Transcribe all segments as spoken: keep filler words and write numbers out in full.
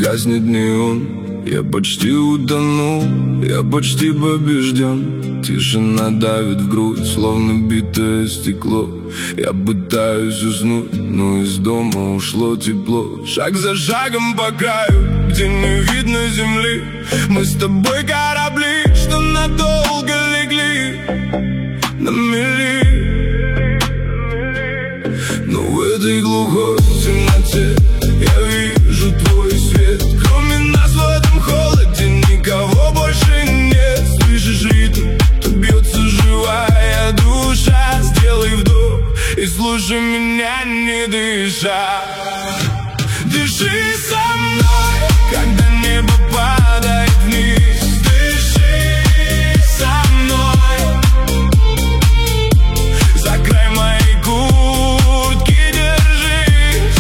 гаснет неон. Я почти утонул, я почти побежден. Тишина давит в грудь, словно битое стекло. Я пытаюсь уснуть, но из дома ушло тепло. Шаг за шагом по краю, где не видно земли. Мы с тобой корабли, что надолго легли на мели. Но в этой глухой темноте я вижу твой свет. Кроме нас в этом холоде никого больше нет. Слышишь ритм, то бьется живая душа. Сделай вдох и слушай меня, не дыша. Дыши со мной, когда небо падает вниз. Дыши со мной, за край моей куртки держись.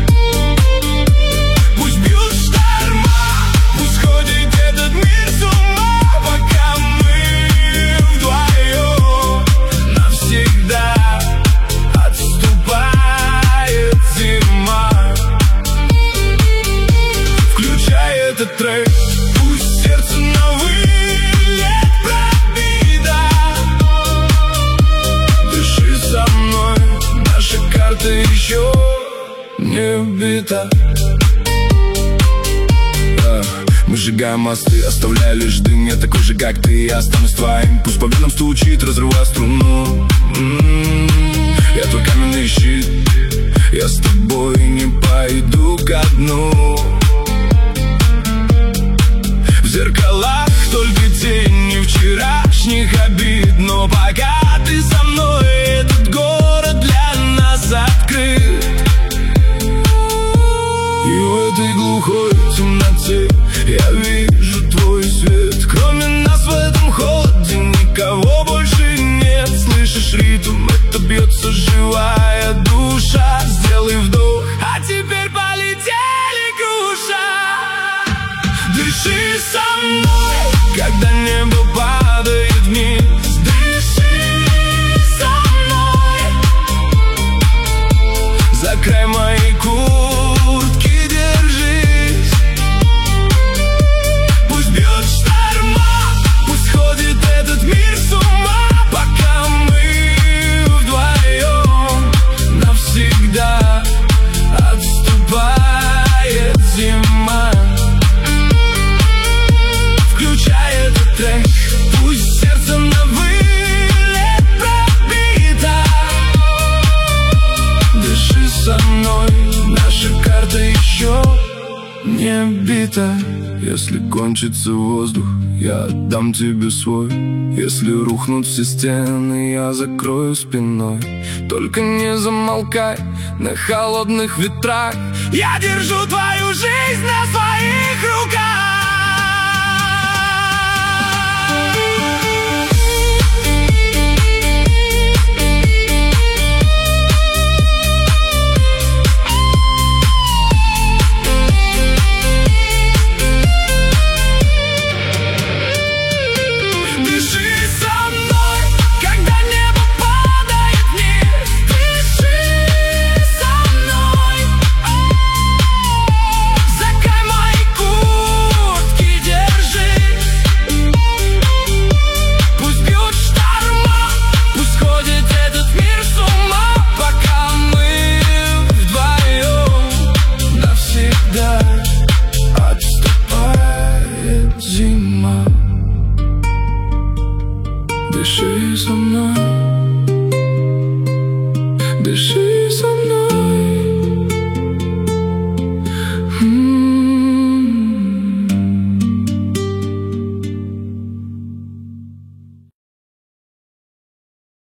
Пусть бьют шторма, пусть ходит этот мир с ума, пока мы вдвоем навсегда. Отступает зима. Включай этот трек, пусть сердце на вылет пробито. Дыши со мной, наша карта еще не бита. А, мы сжигаем мосты, оставляя лишь дым. Я такой же, как ты, я останусь твоим. Пусть по венам стучит, разрывая струну. М-м-м, я твой каменный щит, я с тобой не пойду ко дну. В зеркалах только тени вчерашних обид. Но пока ты со мной, этот город для нас открыт. И в этой глухой темноте я вижу твой свет. Кроме нас в этом холоде никого больше нет. Слышишь ритм, это бьется живая душа. Сделай вдох, а теперь полетели груша. Дыши со мной, когда небо падает вниз. Дыши со мной, за край моей куртки держись. Пусть бьет шторма, пусть ходит этот мир с ума, пока мы вдвоем навсегда. Отступает зима. Включай этот трек, пусть сердце на вылет пробито. Дыши со мной, наша карта еще не бита. Если кончится воздух, я отдам тебе свой. Если рухнут все стены, я закрою спиной. Только не замолкай на холодных ветрах. Я держу твою жизнь на своих руках. Дыши со мной, дыши.